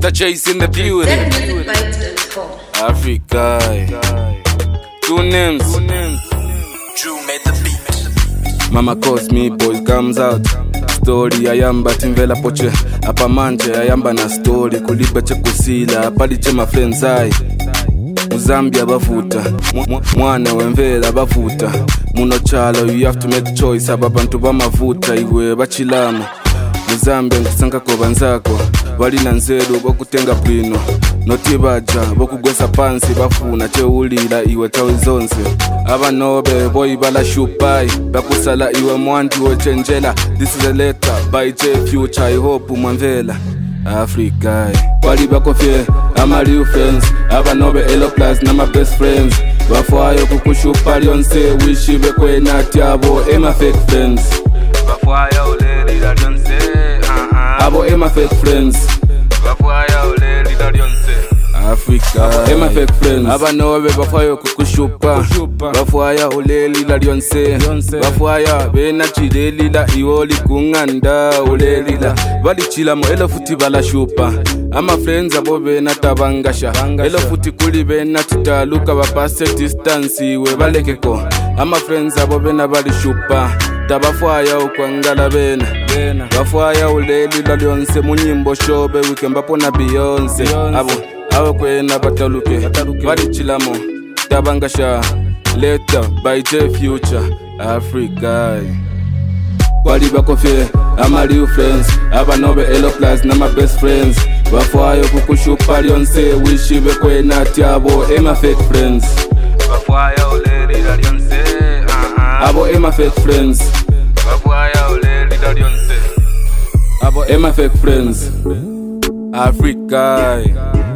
Mr. J's in the building. Africa. Two names. Drew made the beat. Mama calls me, boys comes out. Story ayamba timvela poche apa manje ayamba na story kuliba chekusila pali chema friends ai Muzambia bavuta mwana wemvela bavuta muno chalo you have to make choice ababantu bamavuta iwe bachilamo Muzambia ngisanga ko banzako bali nanzeru bokutenga bwino notibaja bokugwesa pansi bafuna cheulila iwe tawizonse abanobe boy bala shupai bakusala iwe mwanti wechenjela. This is a letter by J Future, I hope umwamvela Africa. Wali bakofye ama real friends abanobe elo plus na my best friends bafwayo kukushupa lyonse wishibe kwena tyabo ema fake friends bafwayo uleli la lyonse abo ema fake friends bafwayo uleli la lyonse Africa. Ema fake friends abanobe bafwayo kukushupa bafwaya uleli la lyonse bafwaya bena chileli la iwoli kunganda uleli la bali chilamo elo futi bala shupa ama friends abo bena tabangasha elo futi kuli bena titaluka bapase distance we balekeko ama friends abo bena bali shupa tabafwaya ukwangala bena bafwaya uleli la lyonse munyimbo shobe wikemba pona Beyonce abo kwena bataluke bali chilamo tabangasha letter by J Future Africa. Wali bakofye ama real friends abanobe elo plus na my best friends bafwayo kukushupa lyonse wishibe kwena tyabo ema fake friends bafwayo uleli la lyonse abo ema fake friends bafwayo uleli la lyonse abo ema fake friends Africa.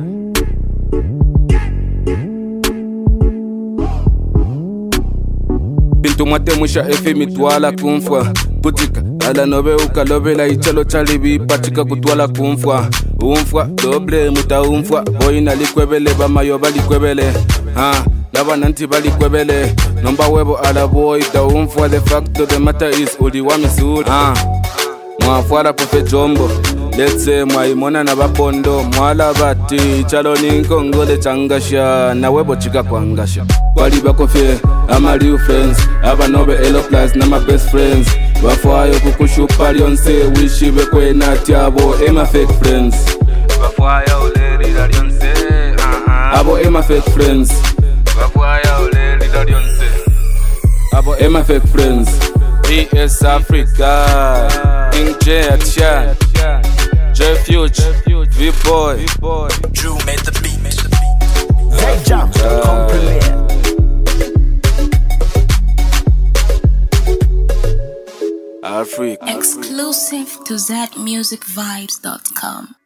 Bintu mwate mwisha efe mitwala kumfwa Putika ala nobe ukalobe la ichalo chalibi patika kutwala kumfwa Umfwa doble muta umfwa boy na likwebele bamayo balikwebele Laba nanti balikwebele Nomba webo ala boy da umfwa. The fact of the matter is uli wamisuri Mwafwala pufe jombo let's say mwaimona na bapondo mwala bati chalo ninkongole changasha na webo chika kwangasha. Wali bakofye ama real friends abanobe elo plus na my best friends bafwayo kukushupa lyonse wishibe kwena tyabo ema fake friends bafwayo uleli la lyonse abo ema fake friends bafwayo uleli la lyonse abo ema fake friends. ES Africa King J Action J Future V-Boy Drew made the beat. Africa. Exclusive to ZMusicVibes.com.